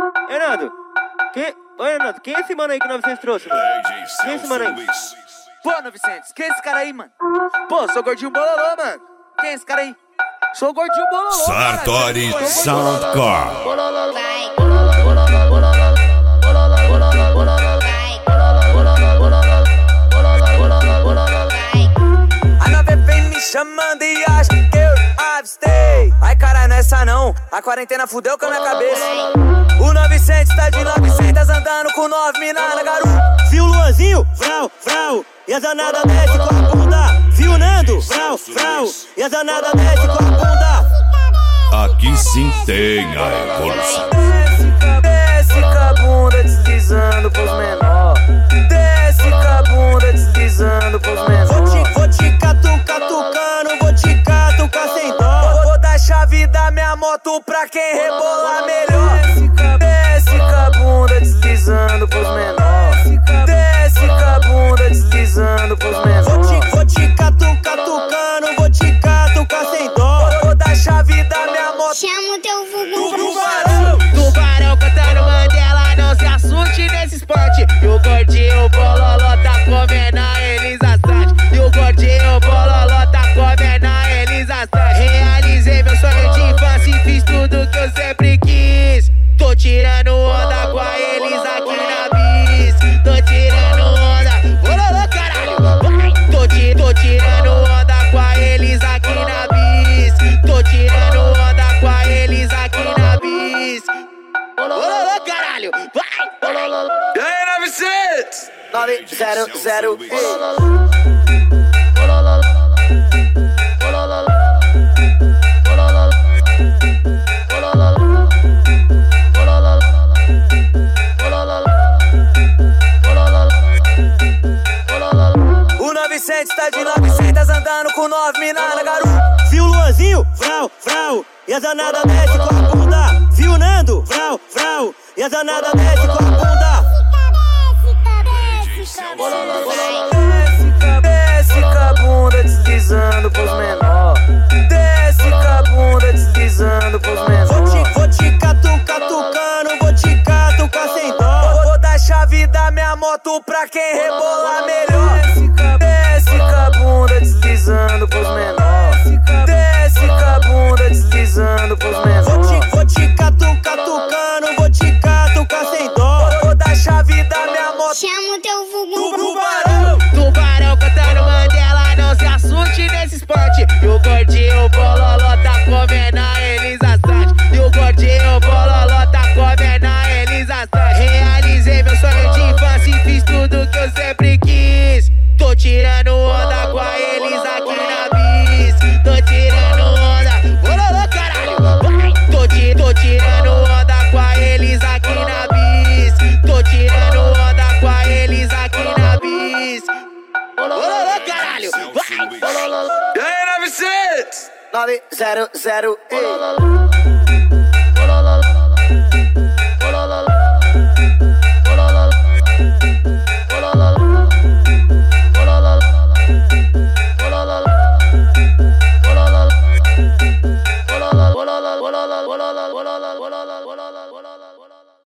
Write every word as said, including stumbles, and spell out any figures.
Renato, quem... Oi, Renato, quem é esse mano aí que o novecentos trouxe, mano? Quem é esse mano aí? Pô, novecentos, quem é esse cara aí, mano? Pô, sou gordinho bololô, mano. Quem é esse cara aí? Sou gordinho bololô. Sartori Soundcore. A nove vem me chamando e acha que eu avistei. Ai, caralho, não é essa não. A quarentena fudeu com a minha cabeça. O novecentos tá de novecentos andando com nove mina na garupa. Viu o Luanzinho? Vrau, vrau. E a danada desce com a bunda. Viu o Nando? Vrau, vrau. E a danada desce com a bunda. Aqui sim tem a evolução. Desce com a bunda deslizando pros menor. Desce com a bunda deslizando pros menor. Vou te, vou te catucar, tucano. Vou te catucar sem dó. Vou dar chave da minha moto pra quem rebolar melhor. Desce com a bunda deslizando pros menor. Desce com a bunda deslizando pros menor. Vou te, vou te catucar, tucano. Vou te catucar sem dó. Vou dar chave da minha moto. Chama o teu vulgo. Tubarão, Tubarão cantando Mandela, não se assuste nesse spot. E o gordinho bololó tá comendo a Elisa Sante. E o gordinho bololó tá comendo a Elisa Sante. Realizei meu sonho de infância e fiz tudo que eu sempre quis. Tô tirando onda com a Elisa aqui na bis. Tô tirando onda, bololó caralho. Vai. Tô, ti, tô tirando onda com a Elisa aqui na bis. Tô tirando onda com a Elisa aqui na bis. Bololó caralho, vai. e aí, novecentos? nove zero zero O novecentos tá de novecentos andando com nove mina na garupa. Viu o Luanzinho? Vrau, vrau. E a danada desce com a bunda. Viu o Nando? Vrau, vrau. E a danada desce com a bunda. Desce com a bunda deslizando pros menor. Desce com a bunda deslizando pros menor. Vou te, vou te catucar, tucano. Vou te catucar sem dó. Vou dar chave da minha moto pra quem rebolar melhor. Desce com a bunda deslizando pros menor. Desce com a bunda deslizando pros menor. Vou te, vou te catucar, tucano. Vou te catucar sem dó. Vou dar chave da minha moto. Chama o teu vulgo. Tubarão, Tubarão cantando Mandela, não se assuste nesse spot. E o gordinho bololó tá comendo a Elisa Sante. E o gordinho bololó tá comendo a Elisa Sante. Realizei meu sonho de infância e fiz tudo que eu sempre quis. Tô tirando onda com a Elisa aqui na bis. Tô tirando onda, bololó caralho, vai. Tô, ti, tô tirando onda com a Elisa aqui na bis. Tô tirando onda com a Elisa aqui na bis. Bololó caralho, vai. e aí, novecentos? nove zero zero